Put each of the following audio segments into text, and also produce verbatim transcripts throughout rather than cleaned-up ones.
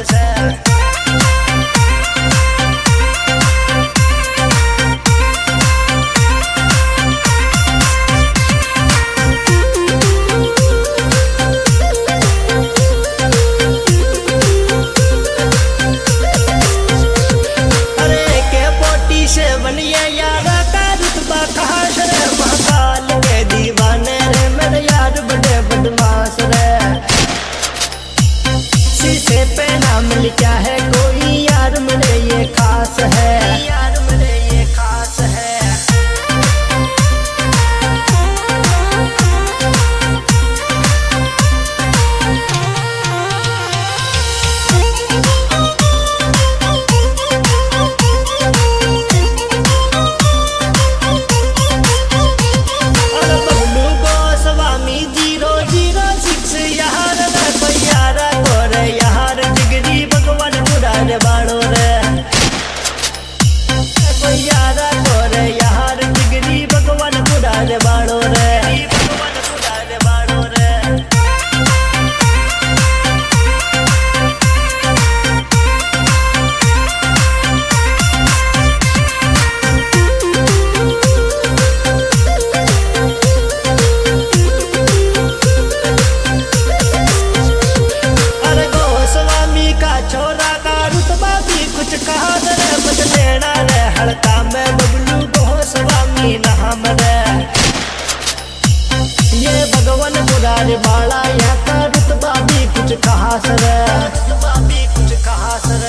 से। अरे के पोटी से बनिए यारा का रुतबा खास रे, महाकाल के दीवाने रे मेरे यार बड़े बदमाश रे। शीशे पे नाम लिखा है कोई यार मेरे ये खास है, यार मेरे ये खास है। बाड़ो रे कोई यारा तोरे यार जिगरी भगवान बुढ़ा रे बाड़ो रे, भगवान बुढ़ा रे बाड़ो रे। अरे गोस्वामी का छोरा कुछ कहा रे बच लेना रे, हड़का में बबलू गोस्वामी नाम रे। ये भगवान मुरारी बाला यहाँ का रुतबा भी कुछ कहा रे, रुतबा भी कुछ कहा रे।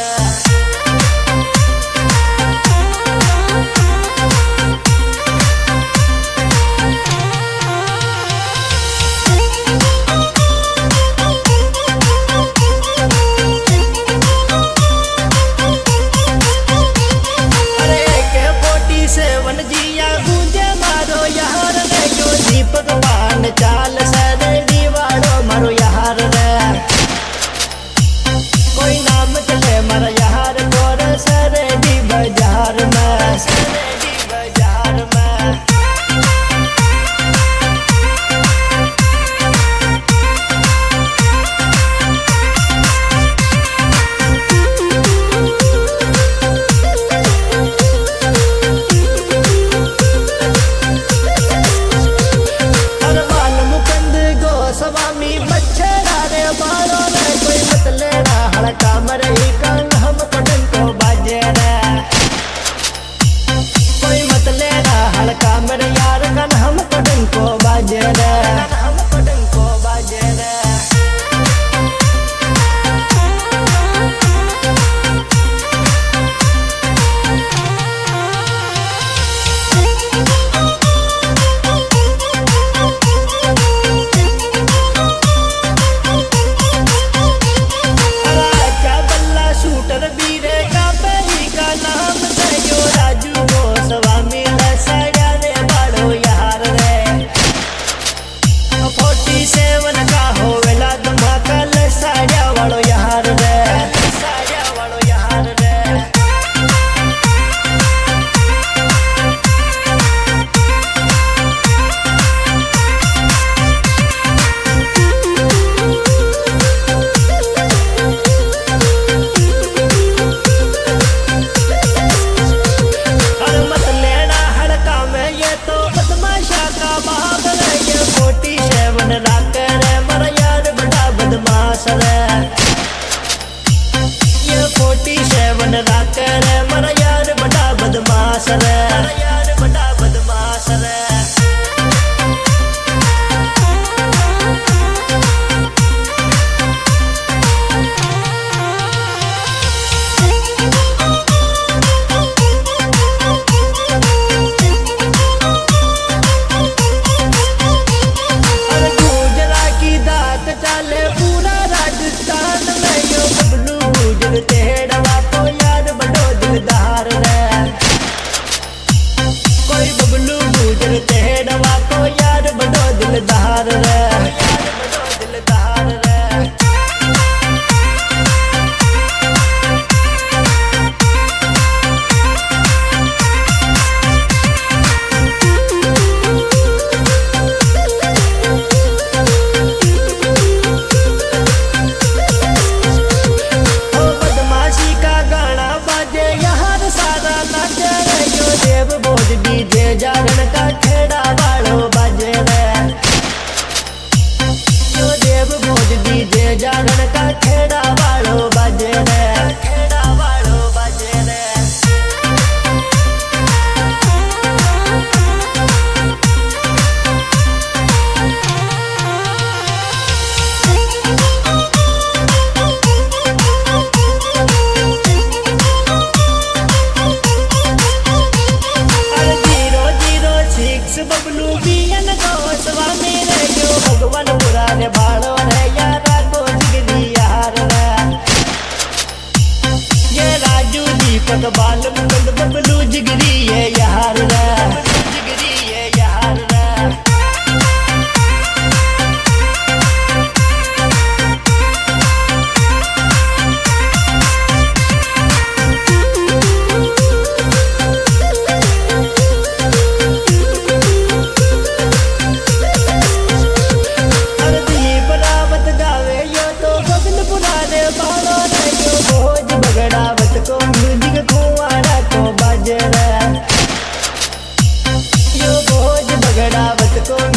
को